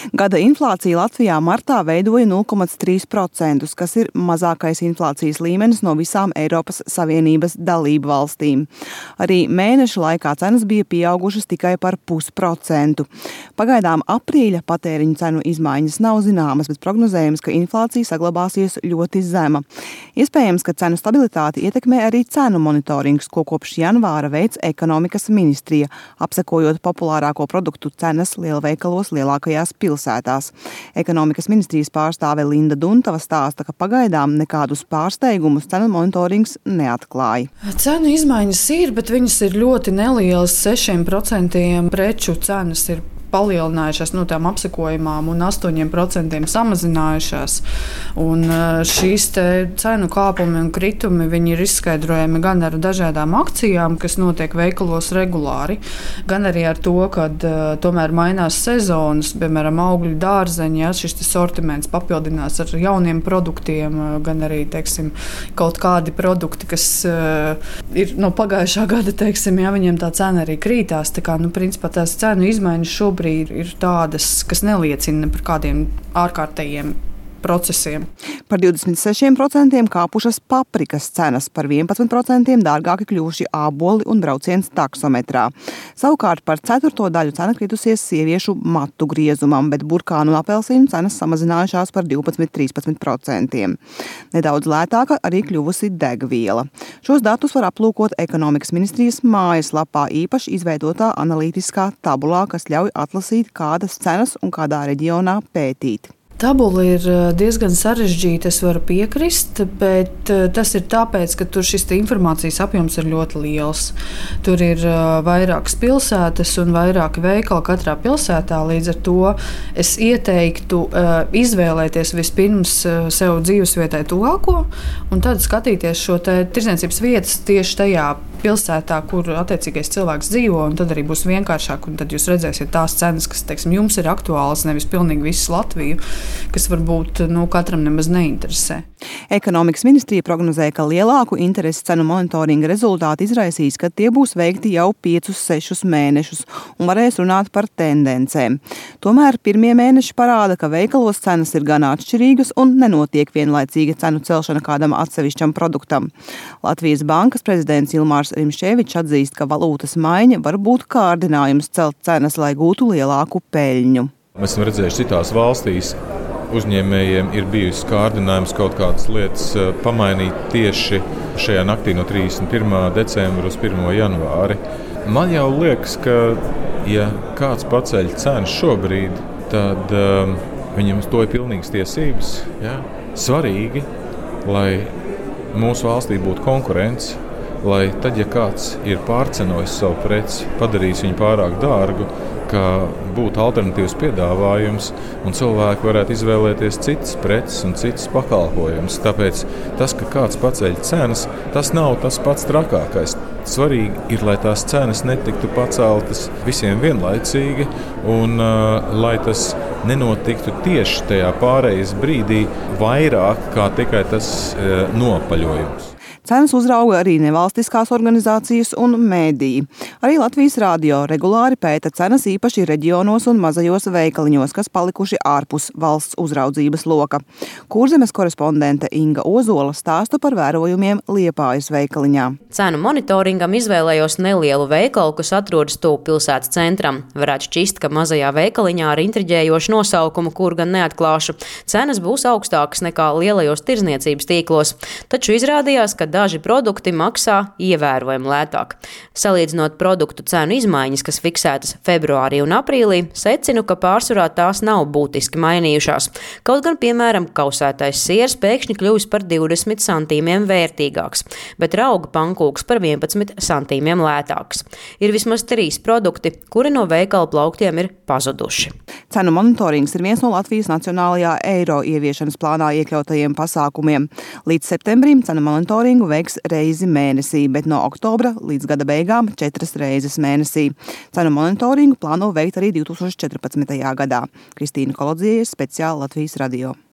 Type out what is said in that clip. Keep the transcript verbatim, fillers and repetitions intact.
Gada inflācija Latvijā martā veidoja nulle komats trīs procenti, kas ir mazākais inflācijas līmenis no visām Eiropas Savienības dalību valstīm. Arī mēneša laikā cenas bija pieaugušas tikai par pusprocentu. Pagaidām aprīļa patēriņu cenu izmaiņas nav zināmas, bet prognozējams, ka inflācija saglabāsies ļoti zema. Iespējams, ka cenu stabilitāti ietekmē arī cenu monitorings, ko kopš janvāra veic ekonomikas ministrija, apsekojot populārāko produktu cenas lielveikalos lielākajās pilsētās. Ekonomikas ministrijas pārstāve Linda Duntava stāsta, ka pagaidām nekādus pārsteigumus cenu monitorings neatklāja. Cenu izmaiņas ir, bet viņas ir ļoti nelielas. sešiem procentiem preču cenas ir palielinājušās no tām apsekojumām un astoņiem procentiem samazinājušās. Un šīs te cenu kāpumi un kritumi, viņi ir izskaidrojami gan ar dažādām akcijām, kas notiek veikalos regulāri, gan arī ar to, ka tomēr mainās sezonas, piemēram, augļu dārzeņi, ja, šis sortiments papildinās ar jauniem produktiem, gan arī, teiksim, kaut kādi produkti, kas uh, ir no pagājušā gada, teiksim, ja, viņiem tā cena arī krītās. Tā kā, nu, principā tās cenu izmaiņas šobrīd ir tādas, kas neliecina par kādiem ārkārtējiem procesiem. Par divdesmit sešiem procentiem kāpušas paprikas cenas, par vienpadsmit procentiem dārgāki kļuvuši āboli un brauciens taksometrā. Savukārt par ceturto daļu cena kritusies sieviešu matu griezumam, bet burkānu un apelsīnu cenas samazinājušās par divpadsmit līdz trīspadsmit procentiem. Nedaudz lētāka arī kļuvusi degviela. Šos datus var aplūkot ekonomikas ministrijas mājaslapā, īpaši izveidotā analītiskā tabulā, kas ļauj atlasīt, kādas cenas un kādā reģionā pētīt. Tabula ir diezgan sarežģīta, es varu piekrist, bet tas ir tāpēc, ka tur šis informācijas apjoms ir ļoti liels. Tur ir vairākas pilsētas un vairāki veikali katrā pilsētā, līdz ar to es ieteiktu izvēlēties vispirms sev dzīvesvietai tuvāko un tad skatīties šo te tirdzniecības vietas tieši tajā pilsētā, kur attiecīgais cilvēks dzīvo, un tad arī būs vienkāršāk, un tad jūs redzēsiet tās cenas, kas, teiksim, jums ir aktuālas, nevis pilnīgi visu Latviju, kas varbūt nu, katram nemaz neinteresē. Ekonomikas ministrija prognozē, ka lielāku interesi cenu monitoringa rezultāti izraisīs, kad tie būs veikti jau piecus, sešus mēnešus un varēs runāt par tendencēm. Tomēr pirmie mēneši parāda, ka veikalos cenas ir gan atšķirīgas un nenotiek vienlaicīga cenu celšana kādam atsevišķam produktam. Latvijas bankas prezidents Ilmārs Rimšēvičs atzīst, ka valūtas maiņa var būt kārdinājums celt cenas, lai gūtu lielāku peļņu. Mēs esam redzējuši citās valstīs, uzņēmējiem ir bijusi kārdinājums kaut kādas lietas pamainīt tieši šajā naktī no trīsdesmit pirmā decembra uz pirmo janvāri. Man jau liekas, ka ja kāds paceļ cenas šobrīd, tad um, viņam to ir pilnīgas tiesības. Ja? Svarīgi, lai mūsu valstī būtu konkurence, lai tad, ja kāds ir pārcenojis savu preci, padarījis viņu pārāk dārgu, ka būtu alternatīvs piedāvājums un cilvēki varētu izvēlēties citas preces un citas pakalpojumus. Tāpēc tas, ka kāds paceļ cenas, tas nav tas pats trakākais. Svarīgi ir, lai tās cenas netiktu paceltas visiem vienlaicīgi un uh, lai tas nenotiktu tieši tajā pārejas brīdī vairāk kā tikai tas uh, nopaļojums. Cenas uzrauga arī nevalstiskās organizācijas un mēdīji. Arī Latvijas radio regulāri pēta cenas īpaši reģionos un mazajos veikaliņos, kas palikuši ārpus valsts uzraudzības loka. Kurzemes korespondente Inga Ozola stāsta par vērojumiem Liepājas veikaliņā. Cenu monitoringam izvēlējos nelielu veikalu, kas atrodas tuvu pilsētas centram. Varētu šķist, ka mazajā veikaliņā ar intriģējošu nosaukumu, kur gan neatklāšu, cenas būs augstākas nekā lielajos tirdzniecības tīklos. Taču izrādījās, ka daži produkti maksā ievērojami lētāk. Salīdzinot produktu cenu izmaiņas, kas fiksētas februārī un aprīlī, secinu, ka pārsvarā tās nav būtiski mainījušās. Kaut gan, piemēram, kausētais siers pēkšņi kļuvis par divdesmit centīmiem vērtīgāks, bet rauga pankūks par vienpadsmit centīmiem lētāks. Ir vismaz trīs produkti, kuri no veikala plauktiem ir pazuduši. Cenu monitorings ir viens no Latvijas nacionālajā eiro ieviešanas plānā iekļautajiem pasākumiem. Līdz septembrim cenu monitoringu veiks reizi mēnesī, bet no oktobra līdz gada beigām četras reizes mēnesī. Cenu monitoringu plāno veikt arī divtūkstoš četrpadsmitajā gadā. Kristīna Kolodzieva, speciāli Latvijas radio.